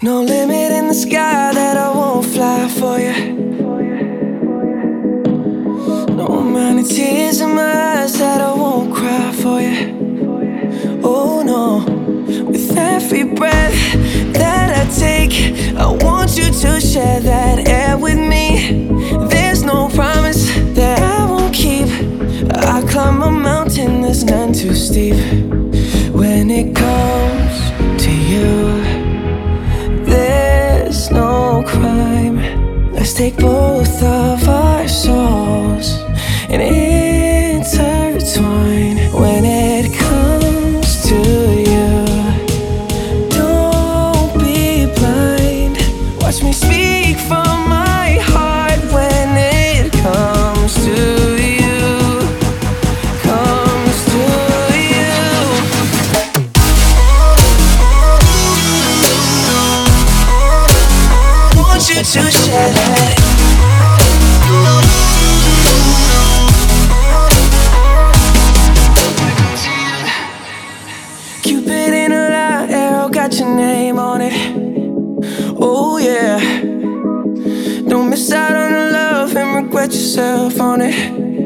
No limit in the sky that I won't fly for you. No amount of tears in my eyes that I won't cry for you. Oh no, with every breath that I take, I want you to share that air with me. There's no promise that I won't keep. I climb a mountain that's none too steep. When it comes to you, there's no crime. Let's take both of our souls and intertwine. When it comes to you, don't be blind. Watch me speak from my heart. When it comes to you, comes to you. Want you to share that. Cupid in a light arrow got your name on it. Oh yeah. Don't miss out on the love and regret yourself on it.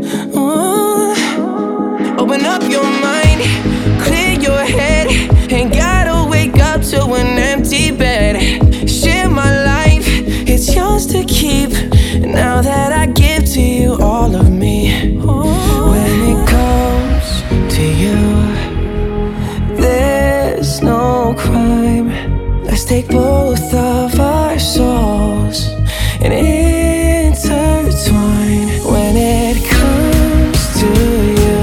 Open up your mind, clear your head. Ain't gotta wake up to an empty bed. Share my life, it's yours to keep. Now that I give to you all of me. When it comes to you, there's no crime. Let's take both of our souls and intertwine. When it comes to you,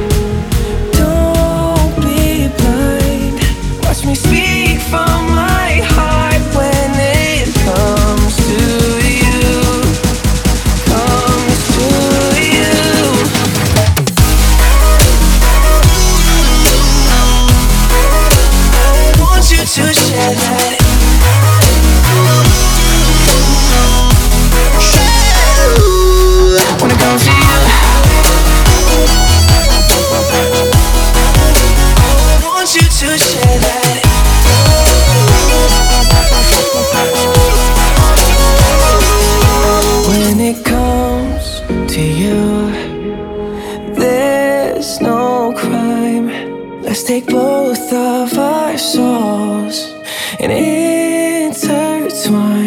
don't be blind. Watch me speak from my heart. When it comes to you, comes to you. Want you to share that. When it comes to you, want you to share that. When it comes to you, there's no crime. Let's take both of our souls and intertwine.